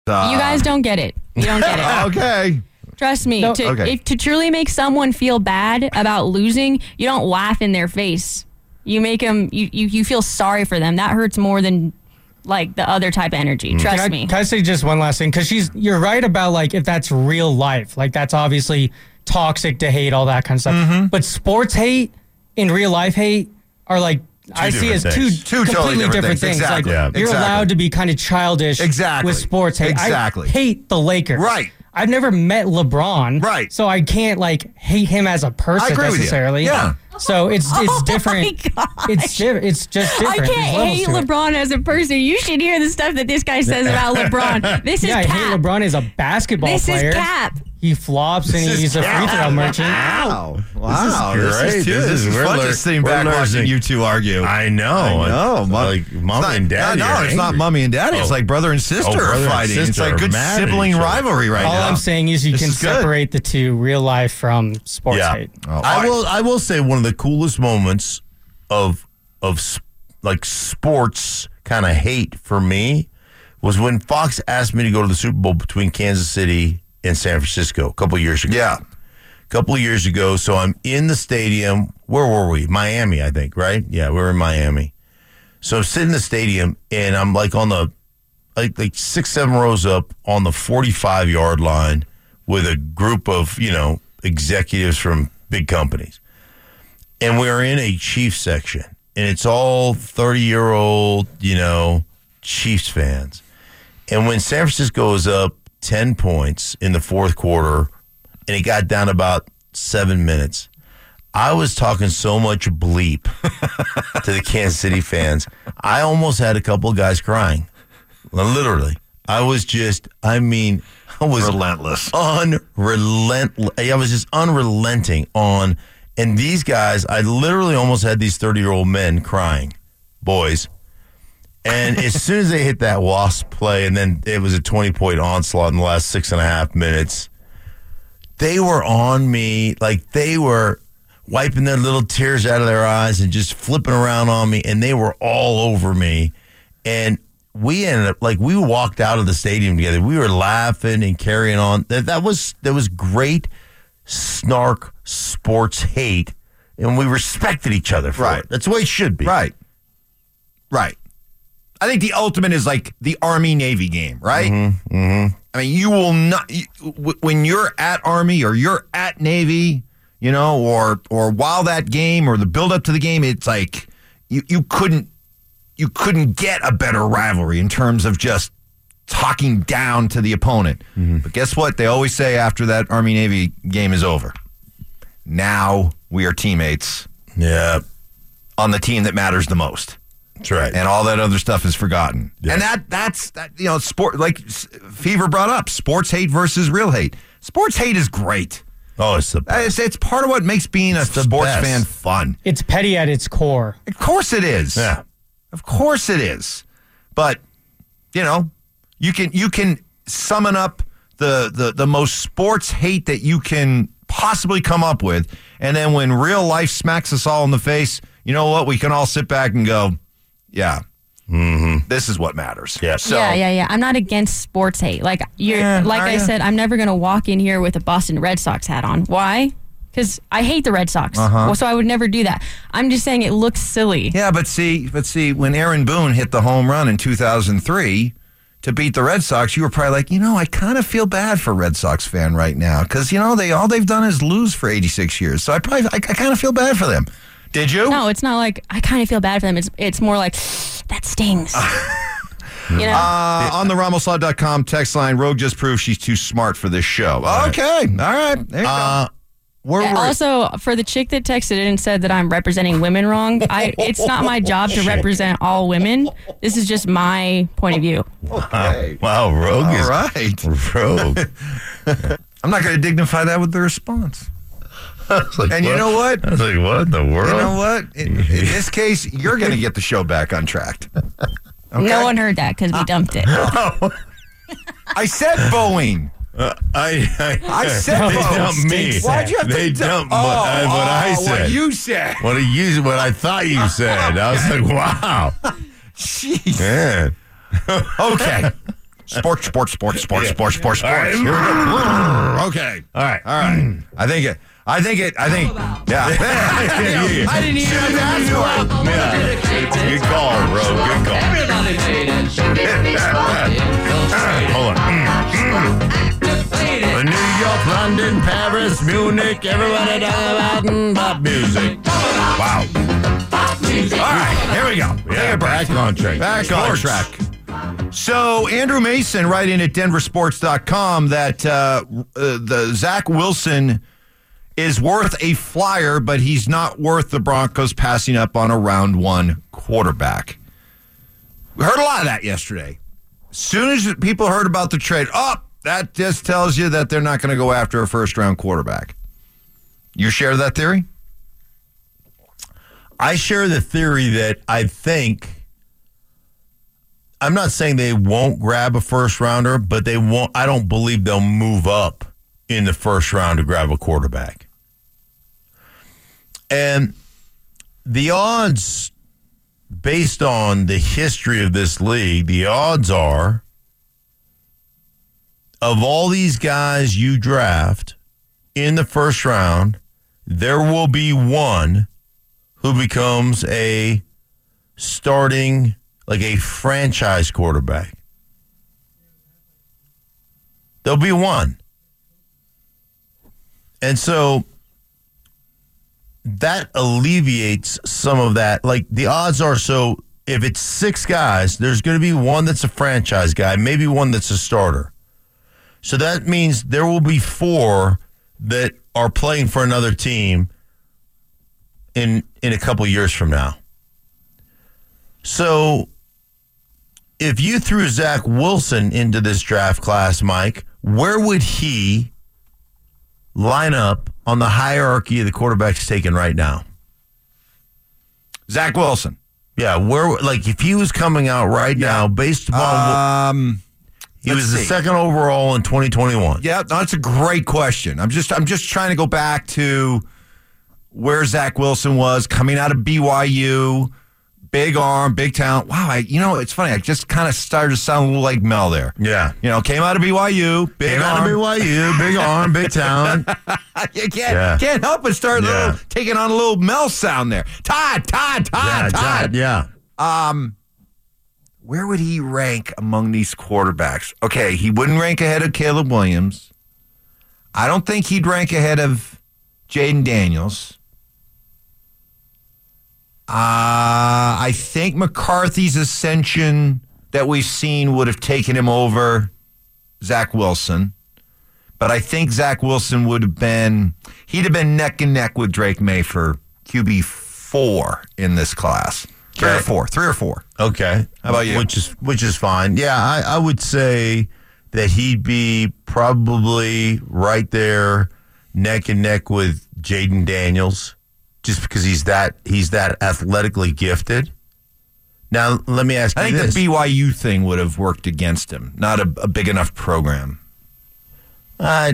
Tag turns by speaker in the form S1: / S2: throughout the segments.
S1: You guys don't get it. You don't get it.
S2: Okay.
S1: Trust me.
S3: No,
S1: To truly make someone feel bad about losing, you don't laugh in their face. You make them. You feel sorry for them. That hurts more than like the other type of energy. Trust me.
S3: Can I say just one last thing? Because you're right about like if that's real life, like that's obviously toxic to hate, all that kind of stuff.
S2: Mm-hmm.
S3: But sports hate and real life hate are like I see as two completely different things.
S2: Exactly.
S3: Like you're allowed to be kind of childish with sports hate.
S2: Exactly.
S3: I hate the Lakers.
S2: Right.
S3: I've never met LeBron.
S2: Right.
S3: So I can't like hate him as a person necessarily.
S2: Yeah.
S3: So it's different.
S1: My God.
S3: It's just different.
S1: I can't hate LeBron as a person. You should hear the stuff that this guy says about LeBron. This is
S3: I
S1: cap.
S3: hate LeBron as a basketball player.
S1: This is cap.
S3: He flops and he's a free throw merchant.
S2: Wow.
S4: This is
S2: fun just sitting back watching you two argue.
S4: I know.
S2: Like
S4: mommy and daddy.
S2: No, it's not mommy and daddy. It's like brother and sister are fighting. It's like good sibling rivalry right now.
S3: All I'm saying is you can separate the two, real life from sports hate.
S4: I will say one of the coolest moments of like sports kind of hate for me was when Fox asked me to go to the Super Bowl between Kansas City and San Francisco a couple of years ago.
S2: Yeah.
S4: A couple of years ago. So I'm in the stadium. Where were we? Miami, I think, right? Yeah, we were in Miami. So I'm sitting in the stadium, and I'm like on the, like 6-7 rows up on the 45-yard line with a group of, executives from big companies. And we're in a Chiefs section, and it's all 30-year-old, Chiefs fans. And when San Francisco was up 10 points in the fourth quarter, and it got down about 7 minutes, I was talking so much bleep to the Kansas City fans. I almost had a couple of guys crying. Literally. I was
S2: relentless.
S4: I was just unrelenting on, and these guys, I literally almost had these 30-year-old men crying, boys. And as soon as they hit that Wasp play, and then it was a 20-point onslaught in the last 6.5 minutes, they were on me. Like they were wiping their little tears out of their eyes and just flipping around on me, and they were all over me. And we ended up, we walked out of the stadium together. We were laughing and carrying on. That was great snark sports hate, and we respected each other for it. That's the way it should be.
S2: Right. I think the ultimate is like the Army-Navy game, right?
S4: Mm-hmm. Mm-hmm.
S2: I mean, you will not, when you're at Army or you're at Navy, or while that game or the build-up to the game, it's like you couldn't get a better rivalry in terms of just talking down to the opponent. Mm-hmm. But guess what? They always say after that Army-Navy game is over, now we are teammates.
S4: Yeah.
S2: On the team that matters the most.
S4: That's right.
S2: And all that other stuff is forgotten. Yeah. And that's sport, like Fever brought up, sports hate versus real hate. Sports hate is great.
S4: Oh, it's the best.
S2: It's part of what makes being a sports fan fun.
S3: It's petty at its core.
S2: Of course it is.
S4: Yeah.
S2: Of course it is. But, you can summon up the most sports hate that you can possibly come up with. And then when real life smacks us all in the face, you know what? We can all sit back and go, yeah, this is what matters.
S4: Yeah.
S1: So, yeah. I'm not against sports hate. I said, I'm never going to walk in here with a Boston Red Sox hat on. Why? Because I hate the Red Sox. So I would never do that. I'm just saying it looks silly. Yeah,
S2: but see, when Aaron Boone hit the home run in 2003 to beat the Red Sox, you were probably like, I kind of feel bad for Red Sox fan right now because, all they've done is lose for 86 years. So I kind of feel bad for them. Did you?
S1: No, it's not like I kind of feel bad for them. It's more like that stings.
S2: On the RamosLaw.com text line, Rogue just proved she's too smart for this show. Okay. All right. There you go.
S1: Also, for the chick that texted and said that I'm representing women wrong, it's not my job to represent all women. This is just my point of view.
S2: Okay.
S4: Wow, Rogue
S2: all
S4: is
S2: right.
S4: Rogue.
S2: I'm not going to dignify that with the response. And you know what?
S4: I was like, what in the world?
S2: You know what? In this case, you're going to get the show back on track. Okay?
S1: No one heard that because we dumped it.
S2: I said Boeing.
S4: I
S2: said
S4: they dumped me.
S2: Why'd you have
S4: they
S2: to
S4: dumped what I said.
S2: What you said.
S4: What I thought you said. I was like, wow.
S2: Jeez.
S4: Man.
S2: Okay. Sports.
S4: All right,
S2: Here we go. Okay.
S4: All right.
S2: I think it. Yeah.
S4: I didn't even ask for it. Yeah. Good call, bro. Good call.
S5: Everybody made it.
S4: Hold on. New York, London, Paris, Munich, everybody talking about music. Wow.
S2: All right, here we go.
S4: Yeah, back on track.
S2: Back on track. So Andrew Mason writing at denversports.com that the Zach Wilson is worth a flyer, but he's not worth the Broncos passing up on a round one quarterback. We heard a lot of that yesterday. As soon as people heard about the trade, that just tells you that they're not going to go after a first-round quarterback. You share that theory?
S4: I share the theory that I think, I'm not saying they won't grab a first rounder, but they won't. I don't believe they'll move up in the first round to grab a quarterback. And the odds, based on the history of this league, the odds are, of all these guys you draft in the first round, there will be one who becomes a starting, like a franchise quarterback. There'll be one. And so that alleviates some of that. Like the odds are, so if it's 6 guys, there's going to be one that's a franchise guy, maybe one that's a starter. So that means there will be 4 that are playing for another team in a couple years from now. So if you threw Zach Wilson into this draft class, Mike, where would he line up on the hierarchy of the quarterbacks taken right now?
S2: Zach Wilson.
S4: Yeah, where, like, if he was coming out right now, based upon he was the second overall in 2021.
S2: Yeah, that's a great question. I'm just trying to go back to where Zach Wilson was coming out of BYU. Big arm, big talent. Wow, it's funny. I just kind of started to sound a little like Mel there.
S4: Yeah.
S2: Came out of BYU, big
S4: arm, big talent.
S2: You can't help but start taking on a little Mel sound there. Todd.
S4: Yeah.
S2: Where would he rank among these quarterbacks? Okay, he wouldn't rank ahead of Caleb Williams. I don't think he'd rank ahead of Jaden Daniels. I think McCarthy's ascension that we've seen would have taken him over Zach Wilson. But I think Zach Wilson he'd have been neck and neck with Drake May for QB4 in this class. 3 or 4.
S4: Okay.
S2: How about you?
S4: Which is fine. Yeah, I would say that he'd be probably right there neck and neck with Jaden Daniels. Just because he's that athletically gifted. Now, let me ask you this.
S2: I think the BYU thing would have worked against him. Not a big enough program.
S4: I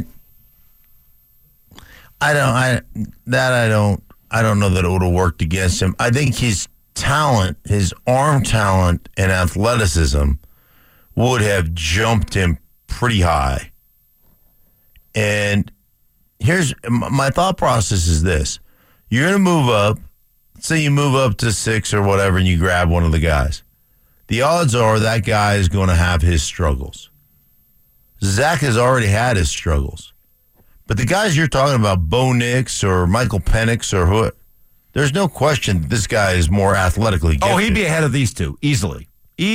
S4: don't know that it would have worked against him. I think his talent, his arm talent and athleticism would have jumped him pretty high. And here's my thought process is this. You're going to move up. Say you move up to 6 or whatever and you grab one of the guys. The odds are that guy is going to have his struggles. Zach has already had his struggles. But the guys you're talking about, Bo Nix or Michael Penix or who, there's no question this guy is more athletically gifted.
S2: Oh, he'd be ahead of these two. Easily.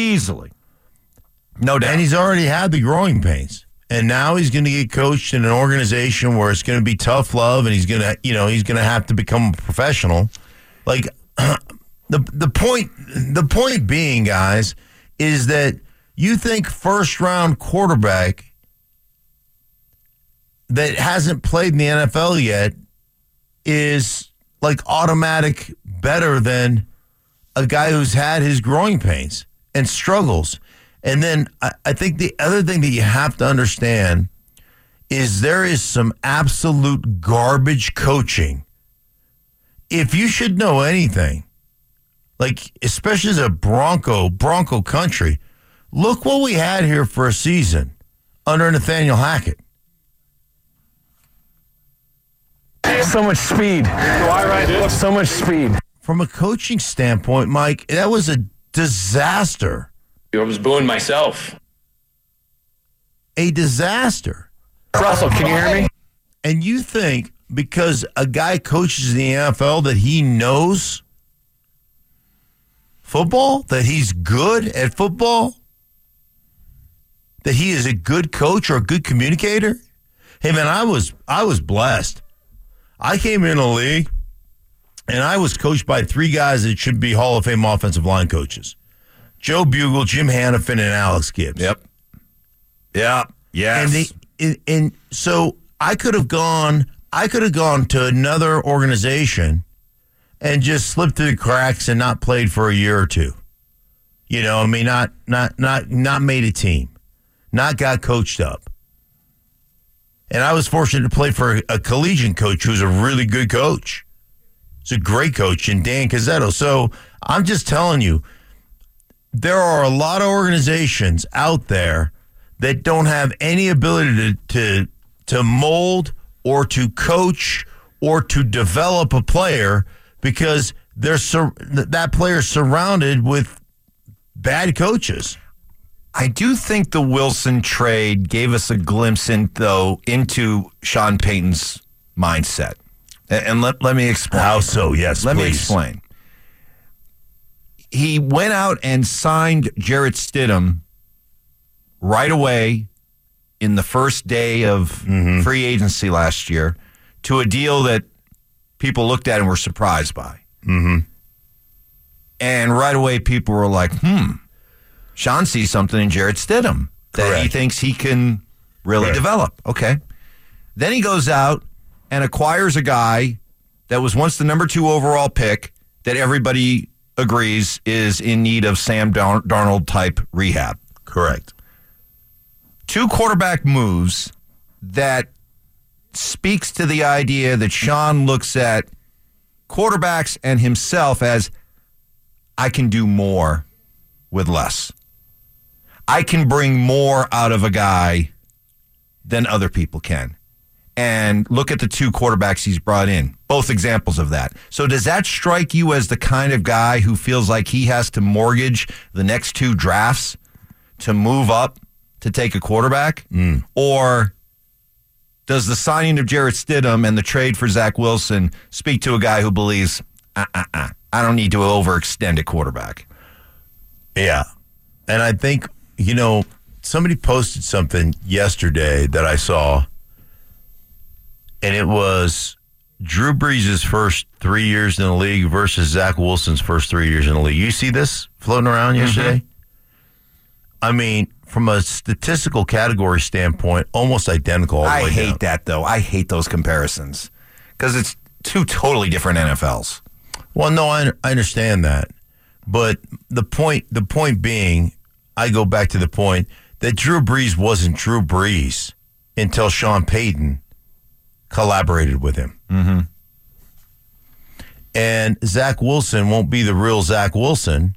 S2: No doubt.
S4: And he's already had the growing pains. And now he's going to get coached in an organization where it's going to be tough love, and he's going to have to become a professional. Like the point being, guys, is that you think first round quarterback that hasn't played in the NFL yet is like automatic better than a guy who's had his growing pains and struggles. And then I think the other thing that you have to understand is there is some absolute garbage coaching. If you should know anything, like especially as a Bronco country, Look what we had here for a season under Nathaniel Hackett.
S5: So much speed. So much speed.
S4: From a coaching standpoint, Mike, that was a disaster.
S6: I was booing myself.
S4: A disaster.
S5: Russell, can you hear me?
S4: And you think because a guy coaches in the NFL that he knows football, that he's good at football, that he is a good coach or a good communicator? Hey, man, I was blessed. I came in the league, and I was coached by three guys that should be Hall of Fame offensive line coaches. Joe Bugle, Jim Hannafin, and Alex Gibbs.
S2: Yep. Yeah. Yes.
S4: And so I could have gone to another organization and just slipped through the cracks and not played for a year or two. You know, I mean, not made a team, not got coached up. And I was fortunate to play for a collegiate coach who's a really good coach. He's a great coach, in Dan Cazzetto. So I'm just telling you, there are a lot of organizations out there that don't have any ability to mold or to coach or to develop a player because that player's surrounded with bad coaches.
S2: I do think the Wilson trade gave us a glimpse into Sean Payton's mindset. And let me explain.
S4: How so? Yes,
S2: Let
S4: please.
S2: me explain. He went out and signed Jarrett Stidham right away in the first day of free agency last year to a deal that people looked at and were surprised by. Mm-hmm. And right away people were like, Sean sees something in Jarrett Stidham that he thinks he can really develop. Okay. Then he goes out and acquires a guy that was once the number 2 overall pick that everybody agrees is in need of Sam Darnold type rehab.
S4: Correct.
S2: 2 quarterback moves that speaks to the idea that Sean looks at quarterbacks and himself as, I can do more with less. I can bring more out of a guy than other people can. And look at the 2 quarterbacks he's brought in. Both examples of that. So does that strike you as the kind of guy who feels like he has to mortgage the next 2 drafts to move up to take a quarterback? Or does the signing of Jarrett Stidham and the trade for Zach Wilson speak to a guy who believes, I don't need to overextend a quarterback?
S4: Yeah. And I think, somebody posted something yesterday that I saw, and it was Drew Brees' first 3 years in the league versus Zach Wilson's first 3 years in the league. You see this floating around yesterday? I mean, from a statistical category standpoint, almost identical all the way down.
S2: I hate that, though. I hate those comparisons because it's 2 totally different NFLs.
S4: Well, no, I understand that. But the point being, I go back to the point that Drew Brees wasn't Drew Brees until Sean Payton collaborated with him. Mm-hmm. And Zach Wilson won't be the real Zach Wilson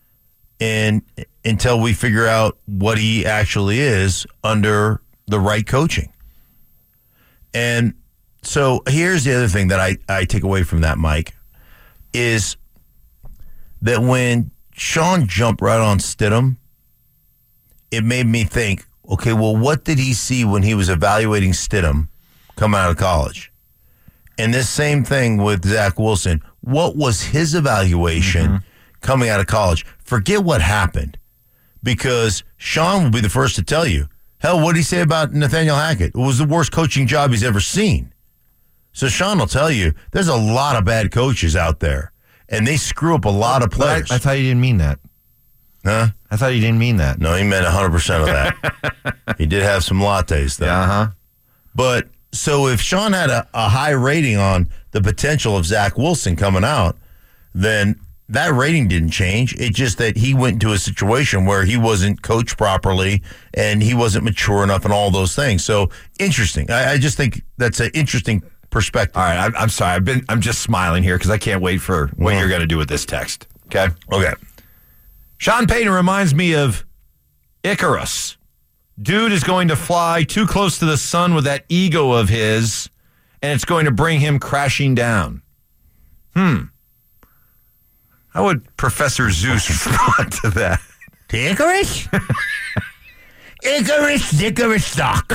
S4: until we figure out what he actually is under the right coaching. And so here's the other thing that I take away from that, Mike, is that when Sean jumped right on Stidham, it made me think, okay, well, what did he see when he was evaluating Stidham coming out of college? And this same thing with Zach Wilson. What was his evaluation coming out of college? Forget what happened, because Sean will be the first to tell you, hell, what did he say about Nathaniel Hackett? It was the worst coaching job he's ever seen. So Sean will tell you there's a lot of bad coaches out there, and they screw up a lot of players.
S2: I thought you didn't mean that.
S4: Huh?
S2: I thought you didn't mean that.
S4: No, he meant 100% of that. He did have some lattes, though.
S2: Uh-huh.
S4: But so if Sean had a high rating on the potential of Zach Wilson coming out, then that rating didn't change. It's just that he went into a situation where he wasn't coached properly and he wasn't mature enough and all those things. So interesting. I just think that's an interesting perspective.
S2: All right, I'm sorry. I'm just smiling here because I can't wait for what you're going to do with this text. Okay?
S4: Okay.
S2: Sean Payton reminds me of Icarus. Dude is going to fly too close to the sun with that ego of his, and it's going to bring him crashing down. How would Professor Zeus respond to that?
S4: To Icarus? Icarus, Dickarus, stock.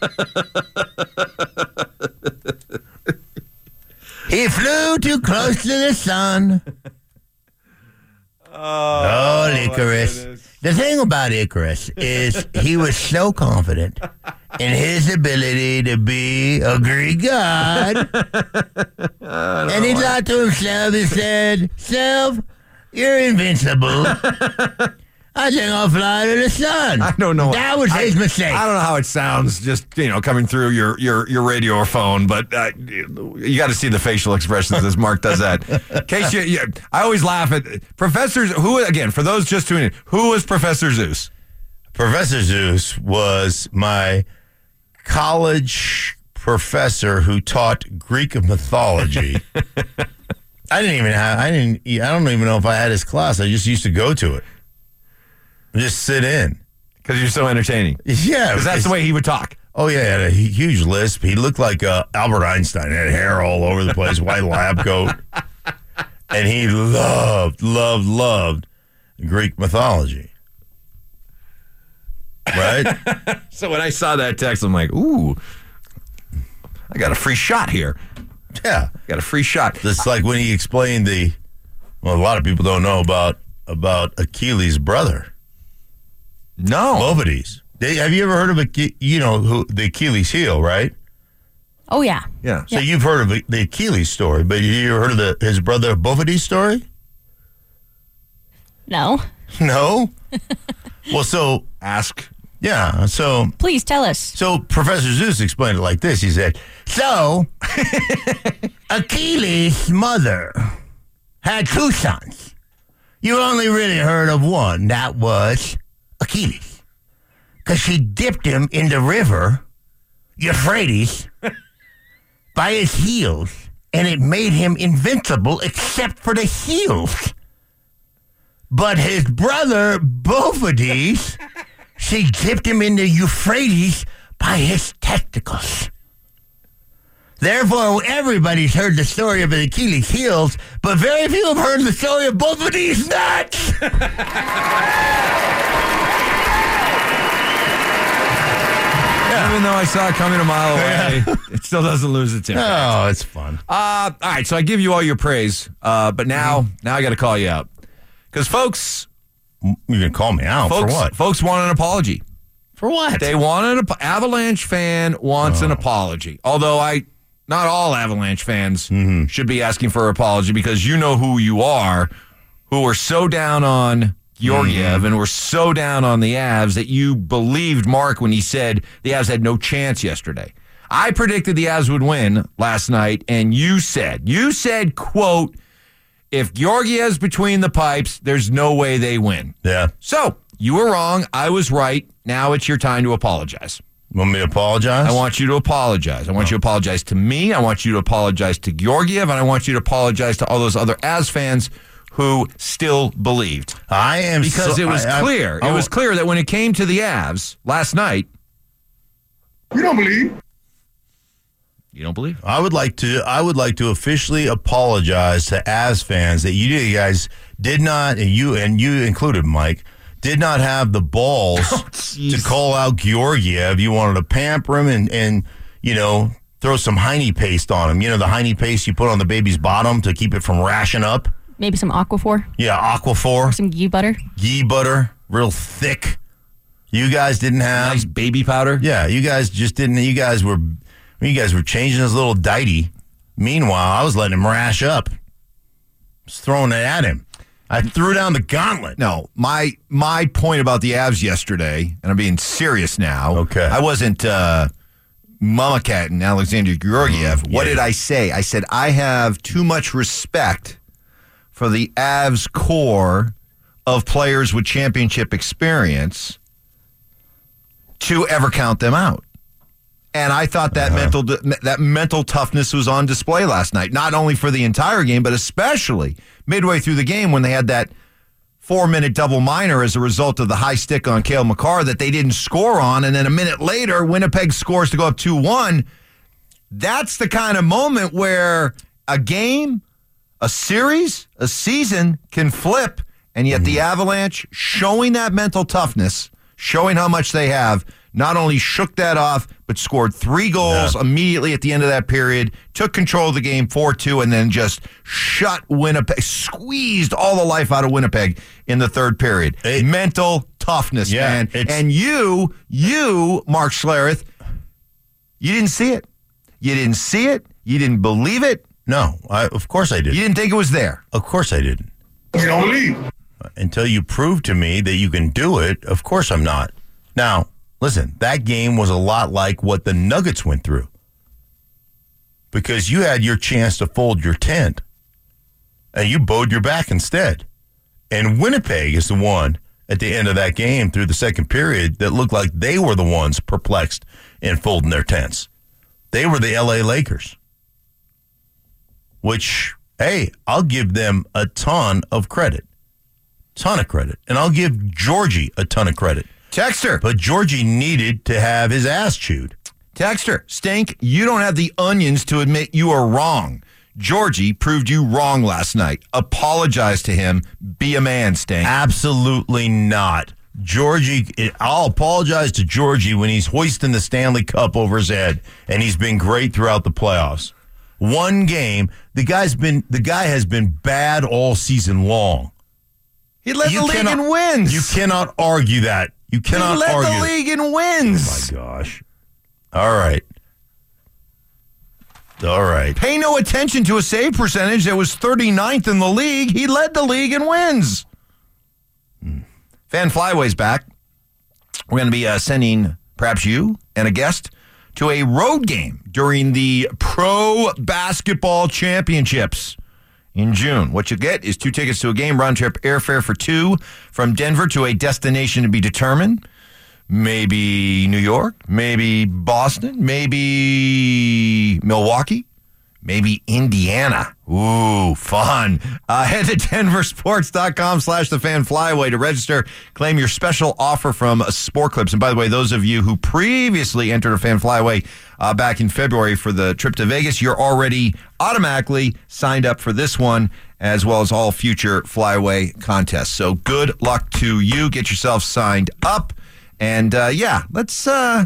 S4: He flew too close to the sun. Oh, Icarus. The thing about Icarus is he was so confident in his ability to be a Greek god. And he thought to himself, he said, "Self, you're invincible. I think I'll fly to the sun."
S2: I don't know.
S4: That was his mistake.
S2: I don't know how it sounds just, coming through your radio or phone, but you got to see the facial expressions as Mark does that. In case I always laugh at Professor, for those just tuning in, who was Professor Zeus?
S4: Professor Zeus was my college professor who taught Greek mythology. I don't even know if I had his class. I just used to go to it. Just sit in.
S2: Because you're so entertaining.
S4: Yeah.
S2: Because that's the way he would talk.
S4: Oh, yeah. He had a huge lisp. He looked like Albert Einstein. He had hair all over the place, white lab coat. And he loved Greek mythology. Right?
S2: So when I saw that text, I'm like, ooh, I got a free shot here.
S4: Yeah.
S2: Got a free shot.
S4: Just like when he explained a lot of people don't know about Achilles' brother.
S2: No.
S4: Bovades. Have you ever heard of the Achilles heel, right?
S1: Oh, yeah.
S2: Yeah.
S4: So you've heard of the Achilles story, but you ever heard of his brother Bovades story?
S1: No.
S4: No? Well, so
S2: ask.
S4: Yeah, so
S1: please tell us.
S4: So Professor Zeus explained it like this. He said, "So Achilles' mother had two sons. You only really heard of one. That was Achilles, because she dipped him in the river Euphrates by his heels, and it made him invincible except for the heels. But his brother Bovades, she dipped him in the Euphrates by his testicles. Therefore, everybody's heard the story of Achilles' heels, but very few have heard the story of Bovades' nuts."
S2: Even though I saw it coming a mile away, it still doesn't lose its impact.
S4: Oh, it's fun.
S2: All right, so I give you all your praise, but now I got to call you out. Because folks...
S4: You're going to call me out for what?
S2: Folks want an apology.
S4: For what?
S2: They want an Avalanche fan wants an apology. Although not all Avalanche fans should be asking for an apology, because you know who you are, who were so down on Georgiev and were so down on the Avs that you believed Mark when he said the Avs had no chance yesterday. I predicted the Avs would win last night, and you said, quote, "If Georgiev's between the pipes, there's no way they win."
S4: Yeah.
S2: So, you were wrong. I was right. Now it's your time to apologize.
S4: Want me to apologize?
S2: I want you to apologize. I want you to apologize to me. I want you to apologize to Georgiev, and I want you to apologize to all those other Avs fans who still believed.
S4: I am
S2: because it was clear. It was clear that when it came to the Avs last night,
S7: you don't believe.
S2: You don't believe.
S4: I would like to officially apologize to Avs fans that you guys did not, and you included, Mike, did not have the balls to call out Georgiev. You wanted to pamper him and throw some Heine paste on him. You know, the Heine paste you put on the baby's bottom to keep it from rashing up.
S1: Maybe some Aquaphor.
S4: Yeah, Aquaphor.
S1: Or some ghee butter.
S4: Ghee butter, real thick. You guys didn't have
S2: nice baby powder.
S4: Yeah, you guys just didn't. You guys were changing his little dighty. Meanwhile, I was letting him rash up. Just throwing it at him. I threw down the gauntlet.
S2: No, my point about the Avs yesterday, and I'm being serious now.
S4: Okay.
S2: I wasn't Mama Cat and Alexander Georgiev. What did I say? I said I have too much respect for the Avs core of players with championship experience to ever count them out. And I thought that mental toughness was on display last night, not only for the entire game, but especially midway through the game when they had that 4-minute double minor as a result of the high stick on Cale Makar that they didn't score on, and then a minute later, Winnipeg scores to go up 2-1. That's the kind of moment where a game, a series, a season can flip, and yet the Avalanche, showing that mental toughness, showing how much they have, not only shook that off, but scored 3 goals immediately at the end of that period, took control of the game 4-2, and then just shut Winnipeg, squeezed all the life out of Winnipeg in the third period. Mental toughness, man. And you, Mark Schlereth, you didn't see it. You didn't see it. You didn't believe it.
S4: No, of course I did.
S2: You didn't think it was there.
S4: Of course I didn't.
S7: You don't believe.
S4: Until you prove to me that you can do it, of course I'm not. Now, listen, that game was a lot like what the Nuggets went through. Because you had your chance to fold your tent, and you bowed your back instead. And Winnipeg is the one at the end of that game through the second period that looked like they were the ones perplexed in folding their tents. They were the LA Lakers. Which, hey, I'll give them a ton of credit. Ton of credit. And I'll give Georgie a ton of credit.
S2: Texter.
S4: But Georgie needed to have his ass chewed.
S2: Texter. Stink, you don't have the onions to admit you are wrong. Georgie proved you wrong last night. Apologize to him. Be a man, Stink.
S4: Absolutely not. Georgie, I'll apologize to Georgie when he's hoisting the Stanley Cup over his head, and he's been great throughout the playoffs. One game, the guy has been bad all season long.
S2: He led the league in wins.
S4: You cannot argue that. You cannot argue.
S2: He led the league in wins.
S4: Oh, my gosh. All right. All right.
S2: Pay no attention to a save percentage that was 39th in the league. He led the league in wins. Fan Flyway's back. We're going to be sending perhaps you and a guest to a road game during the Pro Basketball Championships in June. What you get is 2 tickets to a game, round trip airfare for 2 from Denver to a destination to be determined. Maybe New York, maybe Boston, maybe Milwaukee, maybe Indiana. Ooh, fun. Head to denversports.com/thefanflyway to register. Claim your special offer from Sport Clips. And by the way, those of you who previously entered a Fan Flyway back in February for the trip to Vegas, you're already automatically signed up for this one, as well as all future Flyway contests. So good luck to you. Get yourself signed up. And let's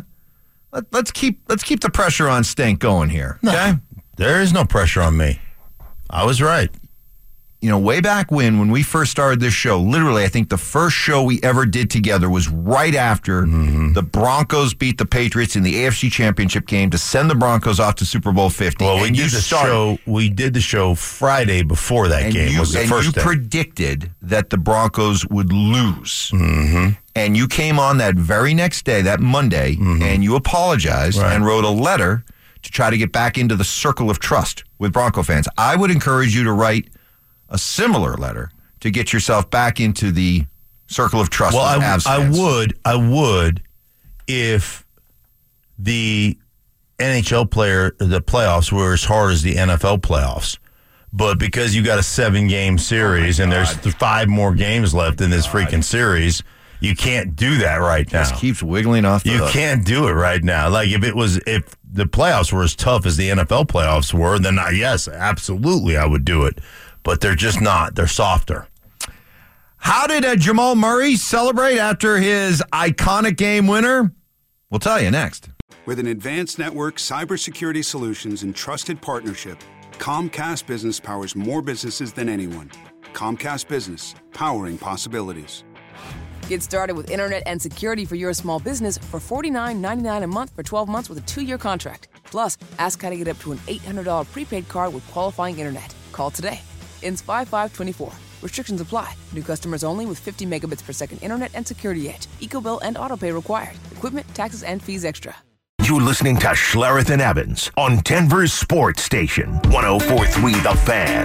S2: keep the pressure on Stink going here. Okay?
S4: No, there is no pressure on me. I was right.
S2: You know, way back when we first started this show, literally, I think the first show we ever did together was right after the Broncos beat the Patriots in the AFC Championship game to send the Broncos off to Super Bowl 50.
S4: Well, we did the show Friday before that game. Was the first day.
S2: You predicted that the Broncos would lose. Mm-hmm. And you came on that very next day, that Monday, and you apologized and wrote a letter to try to get back into the circle of trust with Bronco fans. I would encourage you to write a similar letter to get yourself back into the circle of trust with Avs fans.
S4: I would if the NHL the playoffs were as hard as the NFL playoffs. But because you got a 7-game series and there's 5 more games left in this freaking series, you can't do that right now.
S2: Just keeps wiggling off the hook.
S4: You can't do it right now. Like if the playoffs were as tough as the NFL playoffs were, then yes, absolutely I would do it. But they're just not. They're softer.
S2: How did Jamal Murray celebrate after his iconic game winner? We'll tell you next.
S8: With an advanced network, cybersecurity solutions, and trusted partnership, Comcast Business powers more businesses than anyone. Comcast Business, powering possibilities.
S9: Get started with internet and security for your small business for $49.99 a month for 12 months with a 2-year contract. Plus, ask how to get up to an $800 prepaid card with qualifying internet. Call today. Ends 5/5/24. Restrictions apply. New customers only with 50 megabits per second internet and security edge. EcoBill and autopay required. Equipment, taxes, and fees extra.
S10: You're listening to Schlereth and Evans on Denver's Sports Station, 104.3 The Fan.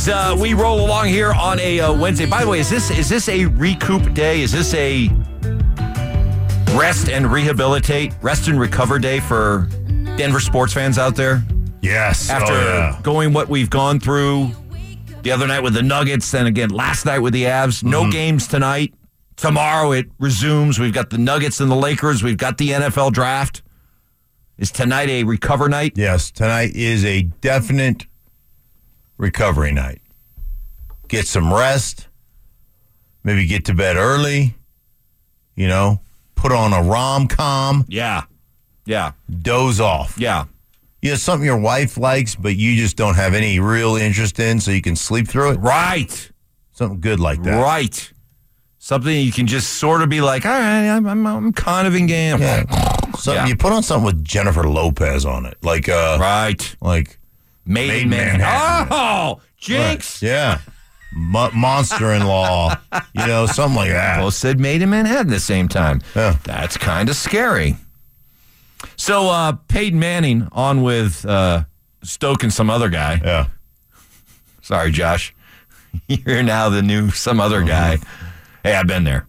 S2: as we roll along here on a Wednesday. By the way, is this a recoup day? Is this a rest and recover day for Denver sports fans out there?
S4: Yes.
S2: After going what we've gone through the other night with the Nuggets, then again last night with the Avs. No games tonight. Tomorrow it resumes. We've got the Nuggets and the Lakers. We've got the NFL draft. Is tonight a recover night?
S4: Yes, tonight is a definite recovery night. Get some rest. Maybe get to bed early. Put on a rom-com.
S2: Yeah.
S4: Doze off.
S2: Yeah.
S4: Something your wife likes, but you just don't have any real interest in, so you can sleep through it.
S2: Right.
S4: Something good like that.
S2: Right. Something you can just sort of be like, all right, I'm kind of in game.
S4: Yeah. You put on something with Jennifer Lopez on it, like
S2: Made in Manhattan. Oh, Jinx.
S4: Right. Yeah. Monster-in-law, something like that.
S2: Both said Made in Manhattan at the same time.
S4: Yeah.
S2: That's kind of scary. So Peyton Manning on with Stoke and some other guy.
S4: Yeah.
S2: Sorry, Josh. You're now the new some other guy. Hey, I've been there.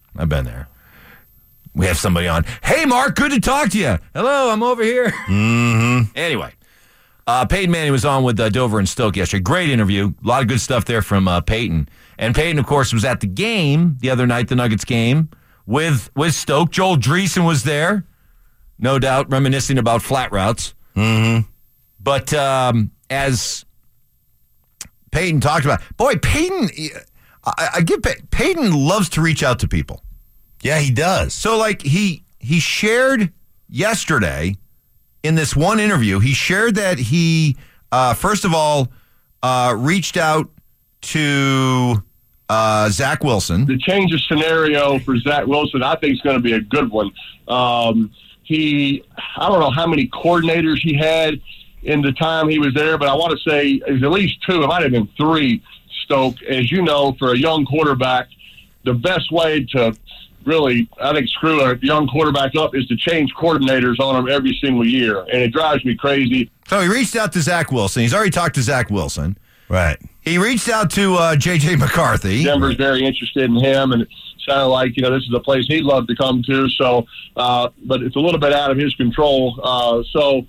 S2: We have somebody on. Hey, Mark, good to talk to you. Hello, I'm over here.
S4: Mm-hmm.
S2: Anyway, Peyton Manning was on with Dover and Stoke yesterday. Great interview. A lot of good stuff there from Peyton. And Peyton, of course, was at the game the other night, the Nuggets game, with Stoke. Joel Dreesen was there, no doubt reminiscing about flat routes.
S4: Mm-hmm.
S2: But as Peyton talked about, boy, Peyton, I get Peyton loves to reach out to people.
S4: Yeah, he does.
S2: So, like, he shared yesterday in this one interview, he shared that he, first of all, reached out to Zach Wilson.
S7: The change of scenario for Zach Wilson, I think, is going to be a good one. I don't know how many coordinators he had in the time he was there, but I want to say it was at least two. It might have been three, Stoke. As you know, for a young quarterback, the best way to really, I think, screw a young quarterback up is to change coordinators on him every single year, and it drives me crazy.
S2: So he reached out to Zach Wilson. He's already talked to Zach Wilson.
S4: Right.
S2: He reached out to J.J. McCarthy.
S7: Denver's very interested in him, and it sounded like, this is a place he'd love to come to. So, but it's a little bit out of his control. I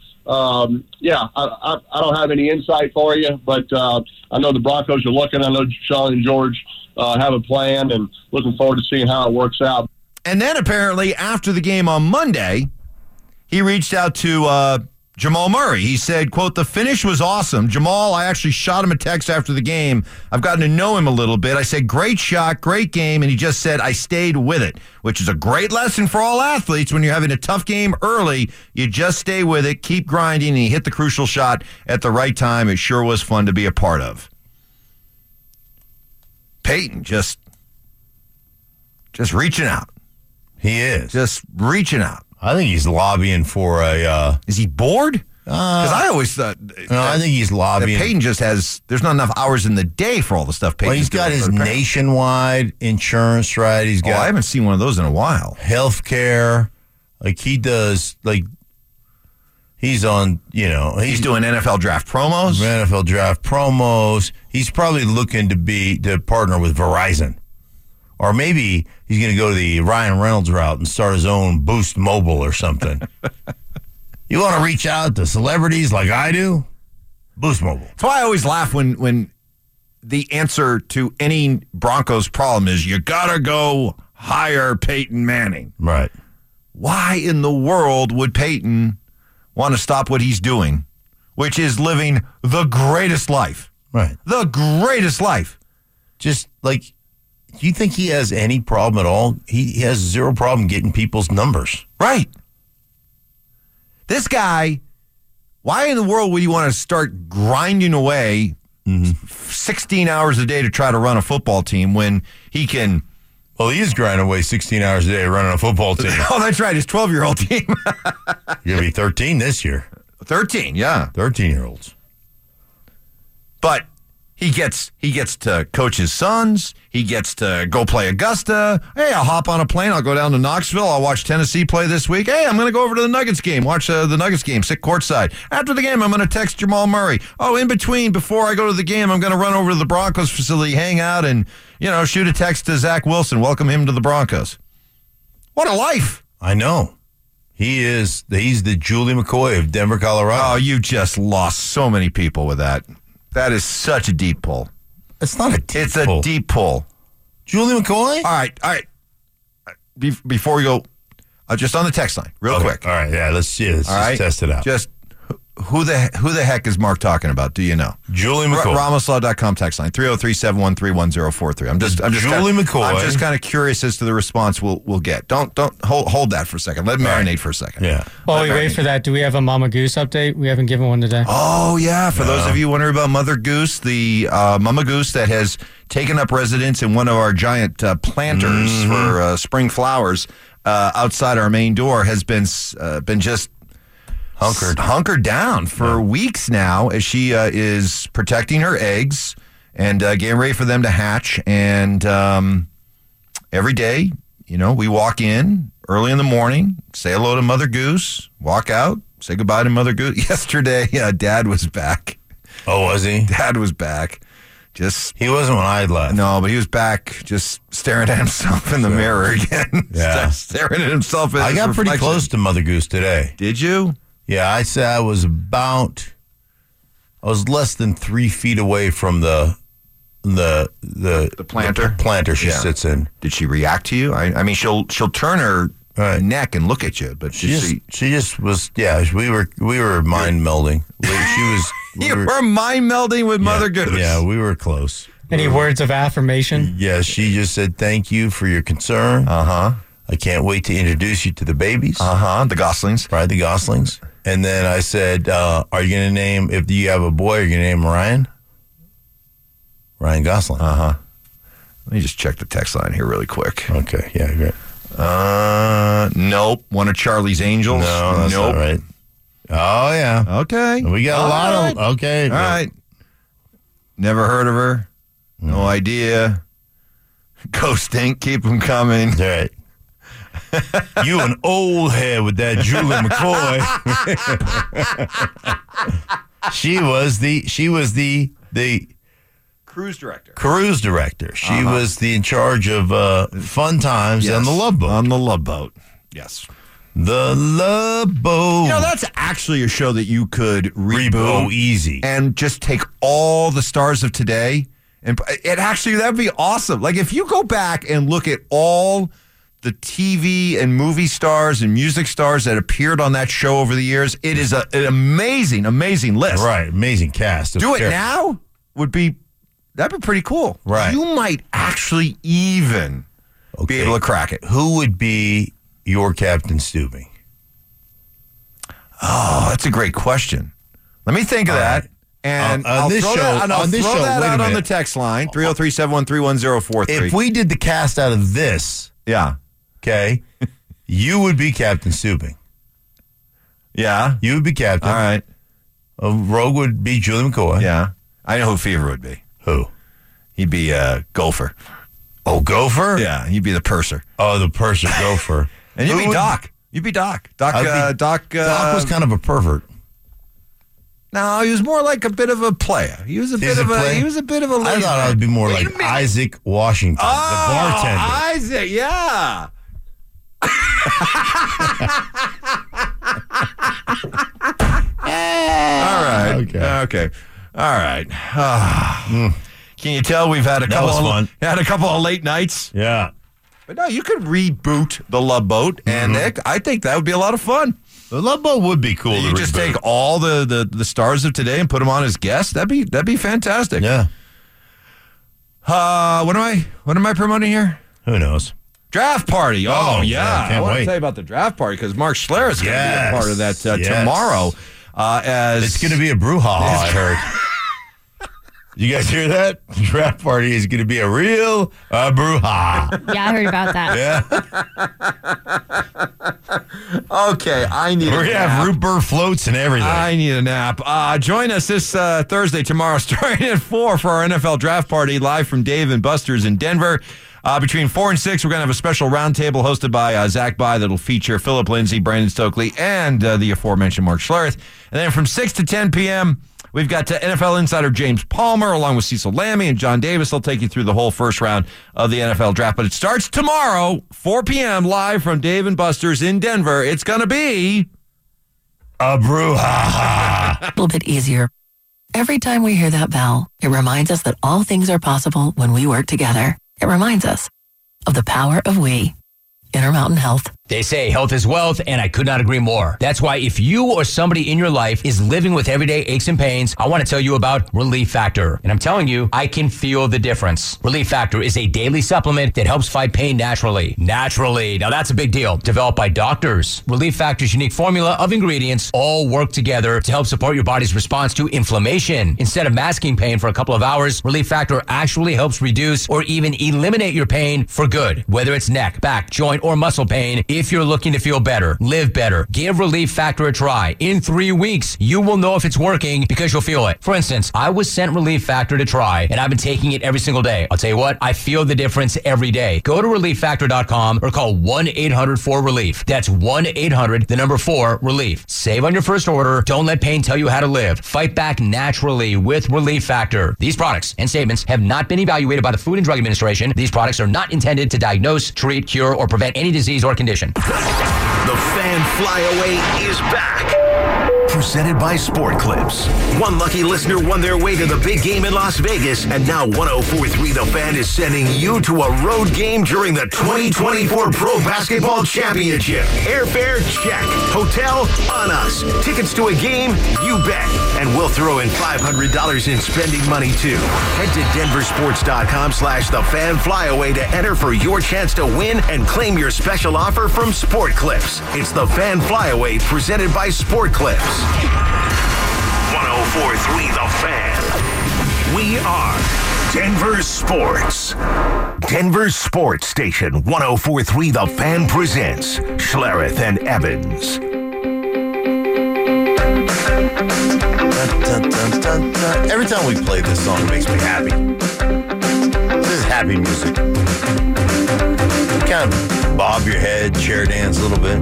S7: don't have any insight for you, but I know the Broncos are looking. I know Sean and George have a plan, and looking forward to seeing how it works out.
S2: And then apparently after the game on Monday, he reached out to Jamal Murray. He said, quote, "The finish was awesome. Jamal, I actually shot him a text after the game. I've gotten to know him a little bit. I said, great shot, great game. And he just said, I stayed with it," which is a great lesson for all athletes. When you're having a tough game early, you just stay with it, keep grinding, and he hit the crucial shot at the right time. It sure was fun to be a part of. Peyton just reaching out.
S4: He is.
S2: Just reaching out.
S4: I think he's lobbying for a...
S2: Is he bored? Because I always thought...
S4: No, I think he's lobbying.
S2: Peyton just has... There's not enough hours in the day for all the stuff Peyton's
S4: he's got his nationwide insurance, right? He's got...
S2: I haven't seen one of those in a while.
S4: Health care. Like, he does... Like, he's on,
S2: He's doing NFL draft promos.
S4: NFL draft promos. He's probably looking to partner with Verizon. Or maybe he's going to go to the Ryan Reynolds route and start his own Boost Mobile or something. You want to reach out to celebrities like I do? Boost Mobile.
S2: That's why I always laugh when the answer to any Broncos problem is you got to go hire Peyton Manning.
S4: Right.
S2: Why in the world would Peyton want to stop what he's doing, which is living the greatest life?
S4: Right.
S2: The greatest life.
S4: Just like... Do you think he has any problem at all? He has zero problem getting people's numbers.
S2: Right. This guy, why in the world would you want to start grinding away 16 hours a day to try to run a football team when he can...
S4: Well, he is grinding away 16 hours a day running a football team.
S2: Oh, that's right. His 12-year-old team.
S4: You're going to be 13 this year.
S2: 13, yeah.
S4: 13-year-olds.
S2: But... He gets to coach his sons. He gets to go play Augusta. Hey, I'll hop on a plane. I'll go down to Knoxville. I'll watch Tennessee play this week. Hey, I'm going to go over to the Nuggets game. Watch the Nuggets game. Sit courtside. After the game, I'm going to text Jamal Murray. Oh, in between, before I go to the game, I'm going to run over to the Broncos facility, hang out, and shoot a text to Zach Wilson. Welcome him to the Broncos. What a life!
S4: I know. He's the Julie McCoy of Denver, Colorado.
S2: Oh, you just lost so many people with that. That is such a deep pull.
S4: It's not a deep pull.
S2: It's a deep pull.
S4: Julie McCoy?
S2: All right. Before we go, just on the text line, real quick.
S4: All right, yeah, let's see it. Let's just test it out.
S2: Just who the heck is Mark talking about? Do you know?
S4: Julie McCoy.
S2: Ramoslaw.com text line 303-713-1043. I'm just
S4: Julie McCoy.
S2: I'm just kind of curious as to the response we'll get. Don't hold that for a second. Let it marinate for a second.
S4: Yeah.
S3: While we wait for that, do we have a Mama Goose update? We haven't given one today.
S2: Oh yeah, for those of you wondering about Mother Goose, the Mama Goose that has taken up residence in one of our giant planters for spring flowers outside our main door has been just hunkered down for weeks now as she is protecting her eggs and getting ready for them to hatch. And every day, we walk in early in the morning, say hello to Mother Goose, walk out, say goodbye to Mother Goose. Yesterday, Dad was back.
S4: Oh, was he?
S2: Dad was back.
S4: He wasn't when I left.
S2: No, but he was back just staring at himself in the mirror again.
S4: Yeah.
S2: Staring at himself in
S4: I got pretty close to Mother Goose today.
S2: Did you?
S4: Yeah, I said I was less than 3 feet away from the
S2: planter.
S4: The planter she sits in.
S2: Did she react to you? I mean, she'll turn her neck and look at you, but
S4: she just was. Yeah, we were mind melding.
S2: You were mind melding with Mother Goose.
S4: Yeah, we were close.
S3: Any words of affirmation?
S4: Yeah, she just said thank you for your concern. I can't wait to introduce you to the babies.
S2: The Goslings.
S4: Right, the Goslings. And then I said, are you going to name, if you have a boy, are you going to name Ryan? Ryan Gosling.
S2: Let me just check the text line here really quick.
S4: Okay, yeah, great.
S2: Nope. One of Charlie's Angels.
S4: No, that's not right. Oh, yeah.
S2: Okay.
S4: We got a lot of, okay.
S2: All right. Never heard of her. No idea. Ghosting. Keep them coming.
S4: All right. You an old head with that Julie McCoy. She was the
S2: cruise director.
S4: She was in charge of fun times on the Love Boat.
S2: On the Love Boat. Yes.
S4: The Love Boat.
S2: That's actually a show that you could reboot
S4: easy
S2: and just take all the stars of today, and that'd be awesome. Like if you go back and look at all the TV and movie stars and music stars that appeared on that show over the years, it is an amazing, amazing list.
S4: Right, amazing cast.
S2: Do it now that'd be pretty cool.
S4: Right.
S2: You might actually even be able to crack it.
S4: Who would be your Captain Stubing?
S2: Oh, that's a great question. Let me think of that. And I'll throw that out on the text line, 303-713-1043.
S4: If we did the cast out of this, okay, you would be Captain Stubing.
S2: Yeah.
S4: You would be captain.
S2: All right.
S4: Rogue would be Julie McCoy.
S2: Yeah. I know who Fever would be.
S4: Who?
S2: He'd be Gopher.
S4: Oh, Gopher?
S2: Yeah, he'd be the purser.
S4: Oh, the purser, Gopher.
S2: And you'd be Doc. You'd be Doc. Doc
S4: was kind of a pervert.
S2: No, he was more like a bit of a player. He was a bit of a
S4: I thought I would be more like Isaac Washington, the bartender.
S2: Isaac, yeah. All right. Okay. All right. Can you tell we've had a couple of late nights?
S4: Yeah.
S2: But no, you could reboot the Love Boat, and I think that would be a lot of fun.
S4: The Love Boat would be cool.
S2: You just take all the stars of today and put them on as guests. That'd be fantastic.
S4: Yeah.
S2: What am I promoting here?
S4: Who knows?
S2: Draft party. Oh yeah.
S4: I
S2: want to tell you about the draft party because Mark Schler is going to be a part of that tomorrow. As
S4: it's going to be a brouhaha, I heard. You guys hear that? Draft party is going to be a real brouhaha.
S1: Yeah, I heard about that.
S4: Yeah.
S2: Okay, I need
S4: We're going to have root beer floats and everything.
S2: I need a nap. Join us this Thursday, tomorrow, starting at 4 for our NFL draft party, live from Dave and Buster's in Denver. Between 4 and 6, we're going to have a special roundtable hosted by Zach Bye that'll feature Philip Lindsay, Brandon Stokely, and the aforementioned Mark Schlereth. And then from 6 to 10 p.m., we've got NFL insider James Palmer along with Cecil Lammy and John Davis. They'll take you through the whole first round of the NFL draft. But it starts tomorrow, 4 p.m., live from Dave and Buster's in Denver. It's going to be
S4: a brouhaha.
S11: A little bit easier. Every time we hear that bell, it reminds us that all things are possible when we work together. It reminds us of the power of we. Intermountain Health.
S12: They say health is wealth, and I could not agree more. That's why if you or somebody in your life is living with everyday aches and pains, I want to tell you about Relief Factor. And I'm telling you, I can feel the difference. Relief Factor is a daily supplement that helps fight pain naturally. Naturally. Now that's a big deal. Developed by doctors. Relief Factor's unique formula of ingredients all work together to help support your body's response to inflammation. Instead of masking pain for a couple of hours, Relief Factor actually helps reduce or even eliminate your pain for good. Whether it's neck, back, joint, or muscle pain, if you're looking to feel better, live better, give Relief Factor a try. In 3 weeks, you will know if it's working because you'll feel it. For instance, I was sent Relief Factor to try, and I've been taking it every single day. I'll tell you what, I feel the difference every day. Go to ReliefFactor.com or call 1-800-4RELIEF. That's 1-800-4-RELIEF. Save on your first order. Don't let pain tell you how to live. Fight back naturally with Relief Factor. These products and statements have not been evaluated by the Food and Drug Administration. These products are not intended to diagnose, treat, cure, or prevent any disease or condition.
S10: The Fan Flyaway is back. Presented by Sport Clips. One lucky listener won their way to the big game in Las Vegas, and now 104.3 The Fan is sending you to a road game during the 2024 Pro Basketball Championship. Airfare, check. Hotel, on us. Tickets to a game, you bet. And we'll throw in $500 in spending money, too. Head to denversports.com/The Fan Flyaway to enter for your chance to win and claim your special offer from Sport Clips. It's the Fan Flyaway presented by Sport Clips. 104.3 The Fan. We are Denver Sports. Denver Sports Station 104.3 The Fan presents Schlereth and Evans.
S4: Every time we play this song, it makes me happy. This is happy music. Kind of bob your head, chair dance a little bit.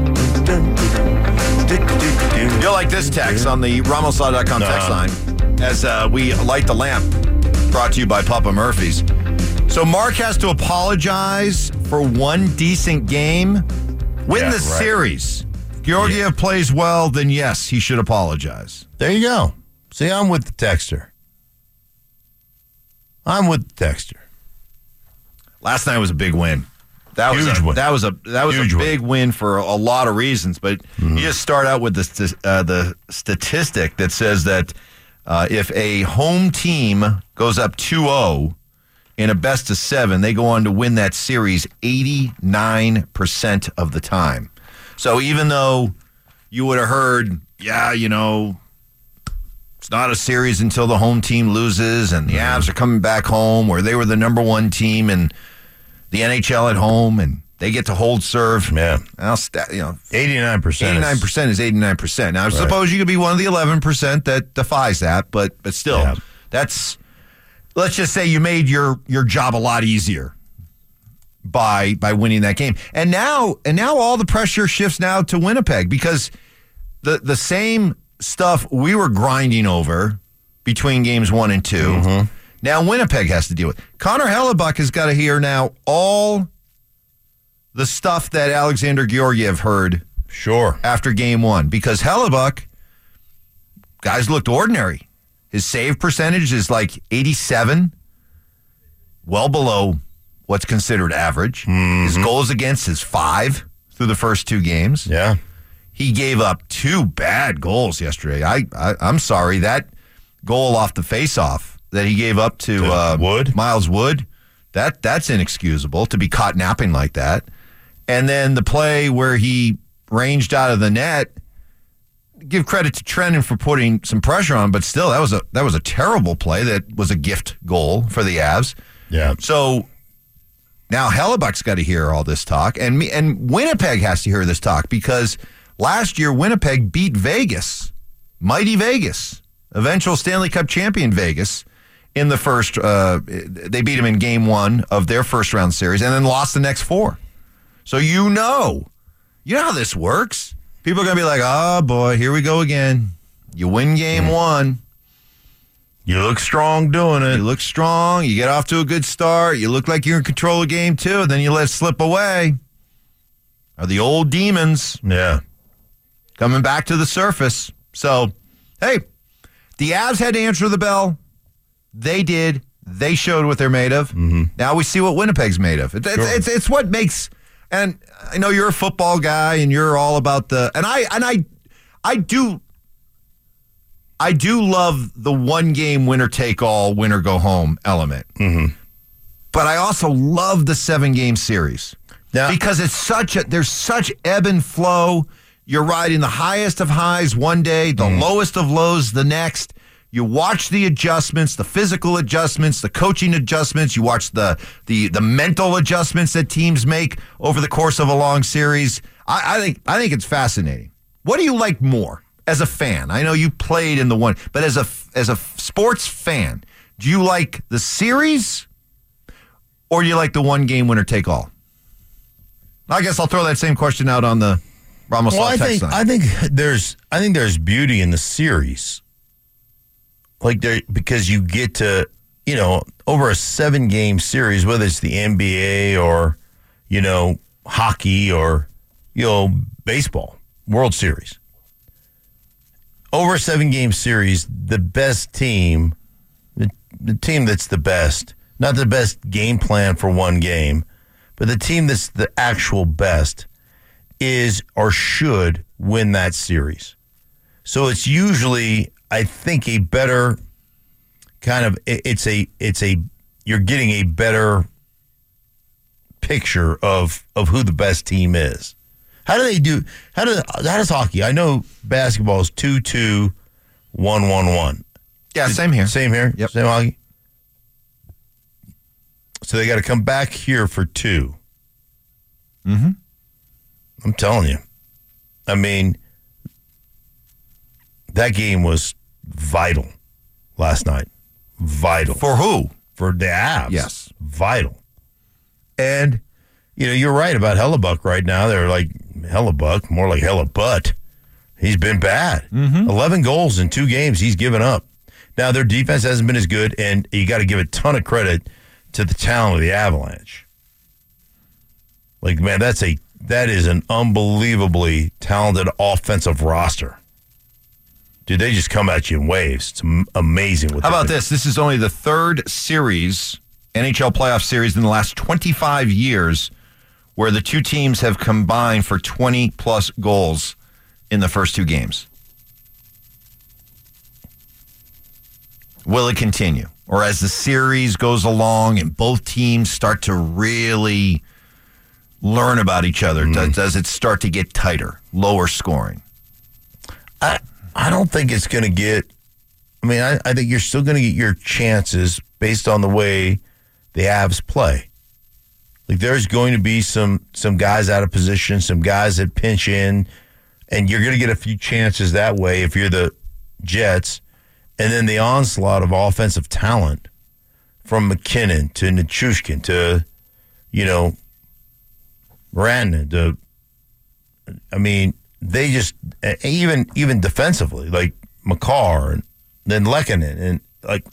S2: You'll like this text on the RamosLaw.com text line as we light the lamp, brought to you by Papa Murphy's. So Mark has to apologize for one decent game. Win the series. Georgiev plays well, then yes, he should apologize.
S4: There you go. See, I'm with the texter.
S2: Last night was a big win. That was a big win for a lot of reasons, but you just start out with the statistic that says that if a home team goes up 2-0 in a best of 7, they go on to win that series 89% of the time. So even though you would have heard, it's not a series until the home team loses and the Avs are coming back home, or they were the number one team and the NHL at home, and they get to hold serve.
S4: Yeah.
S2: 89%.
S4: 89%
S2: is 89%. Now, I suppose you could be one of the 11% that defies that, but still, that's, let's just say you made your job a lot easier by winning that game. And now all the pressure shifts now to Winnipeg, because the same stuff we were grinding over between games 1 and 2. Now Winnipeg has to deal with. Connor Hellebuck has got to hear now all the stuff that Alexander Georgiev heard after game 1, because Hellebuck, guys looked ordinary. His save percentage is like 87, well below what's considered average. His goals against is 5 through the first 2 games.
S4: Yeah.
S2: He gave up 2 bad goals yesterday. I'm sorry, that goal off the faceoff that he gave up to Miles Wood, that's inexcusable to be caught napping like that. And then the play where he ranged out of the net give credit to Trenton for putting some pressure on, but still, that was a terrible play. That was a gift goal for the Avs.
S4: Yeah.
S2: So now Hellebuck's got to hear all this talk, and Winnipeg has to hear this talk because last year Winnipeg beat Vegas, mighty Vegas, eventual Stanley Cup champion Vegas, in the first. They beat them in Game 1 of their first round series, and then lost the next 4. So you know how this works. People are going to be like, oh, boy, here we go again. You win Game 1.
S4: You look strong doing it.
S2: You look strong. You get off to a good start. You look like you're in control of Game 2. Then you let it slip away. Are the old demons.
S4: Yeah.
S2: Coming back to the surface. So, hey, the Avs had to answer the bell. They did. They showed what they're made of.
S4: Mm-hmm.
S2: Now we see what Winnipeg's made of. It's what makes... And I know you're a football guy, and you're all about the. And I do love the one game winner take all, winner go home element.
S4: Mm-hmm.
S2: But I also love the 7-game series because there's such ebb and flow. You're riding the highest of highs one day, the lowest of lows the next. You watch the adjustments, the physical adjustments, the coaching adjustments. You watch the mental adjustments that teams make over the course of a long series. I think it's fascinating. What do you like more as a fan? I know you played in the one, but as a sports fan, do you like the series or do you like the one game winner take all? I guess I'll throw that same question out on the Ramos Law text line.
S4: I think there's beauty in the series. Because you get to, over a 7-game series, whether it's the NBA or, hockey or, baseball, World Series. Over a 7-game series, the best team, the team that's the best, not the best game plan for one game, but the team that's the actual best is or should win that series. So it's usually, I think, a better kind of you're getting a better picture of who the best team is. How does hockey? I know basketball is 2-2, 1-1-1.
S2: Yeah, same here.
S4: Same here.
S2: Yep.
S4: Same hockey. So they got to come back here for 2.
S2: Mm-hmm.
S4: I'm telling you. I mean, that game was vital last night. Vital.
S2: For who?
S4: For the Avs.
S2: Yes.
S4: Vital. And, you're right about Hellebuck right now. They're like, Hellebuck, more like Hellebutt. He's been bad.
S2: Mm-hmm.
S4: 11 goals in 2 games he's given up. Now, their defense hasn't been as good, and you got to give a ton of credit to the talent of the Avalanche. Like, man, that is an unbelievably talented offensive roster. Dude, they just come at you in waves. It's amazing.
S2: How about this? This is only the 3rd series, NHL playoff series in the last 25 years, where the 2 teams have combined for 20-plus goals in the first 2 games. Will it continue? Or as the series goes along and both teams start to really learn about each other, does it start to get tighter, lower scoring?
S4: I don't think it's going to get. I think you're still going to get your chances based on the way the Avs play. Like, there's going to be some guys out of position, some guys that pinch in, and you're going to get a few chances that way if you're the Jets. And then the onslaught of offensive talent from McKinnon to Nichushkin to, Rantanen to, they just, even defensively, like Makar and then Lehkonen, and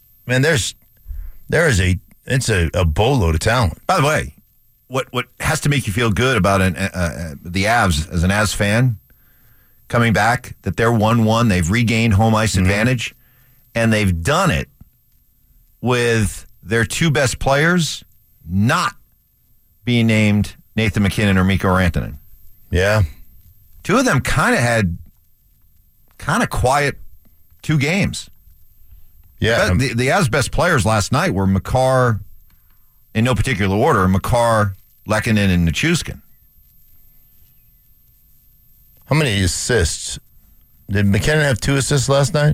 S4: it's a boatload of talent.
S2: By the way, what has to make you feel good about the Avs as an Avs fan coming back, that they're 1-1, they've regained home ice advantage, and they've done it with their 2 best players not being named Nathan McKinnon or Mikko Rantanen.
S4: Yeah.
S2: 2 of them kind of had quiet 2 games.
S4: Yeah.
S2: The Avs' best players last night were Makar, in no particular order, Makar, Lehkonen, and Nichushkin.
S4: How many assists Did McKinnon have 2 assists last night?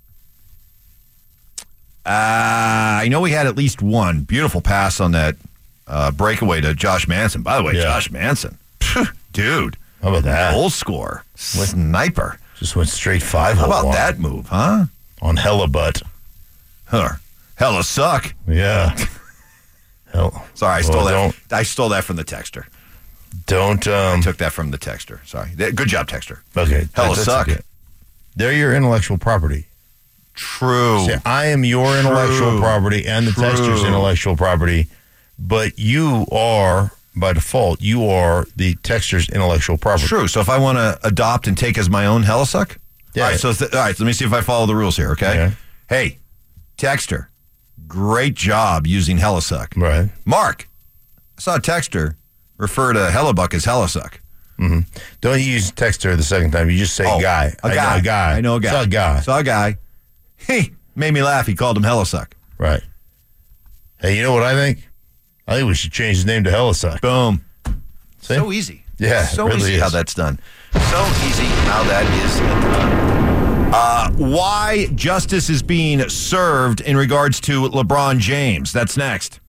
S2: I know he had at least one. Beautiful pass on that breakaway to Josh Manson. By the way, Josh Manson, dude.
S4: How about that?
S2: Goal scorer. Sniper.
S4: Just went straight 5.
S2: How about that move, huh?
S4: On hella butt.
S2: Hella suck.
S4: Yeah.
S2: Sorry, I stole that. I stole that from the texter. I took that from the texter. Sorry. Good job, texter.
S4: Okay.
S2: Hella suck.
S4: Okay. They're your intellectual property.
S2: True.
S4: See, I am your intellectual property and the texter's intellectual property, but you are, by default, you are the texter's intellectual property.
S2: True. So if I want to adopt and take as my own hella suck?
S4: Yeah.
S2: All right, so let me see if I follow the rules here, okay? Hey, texter, great job using hella suck.
S4: Right.
S2: Mark, I saw a texter refer to Hellebuck as hella suck.
S4: Mm-hmm. Don't use texter the second time. You just say guy.
S2: A guy.
S4: I know a guy.
S2: Saw a guy. He made me laugh. He called him hella suck.
S4: Right. Hey, you know what I think? I think we should change his name to hella suck.
S2: Boom.
S4: See?
S2: So easy.
S4: Yeah,
S2: so
S4: really
S2: easy
S4: is.
S2: how that's done. So easy how that is done. Why justice is being served in regards to LeBron James. That's next.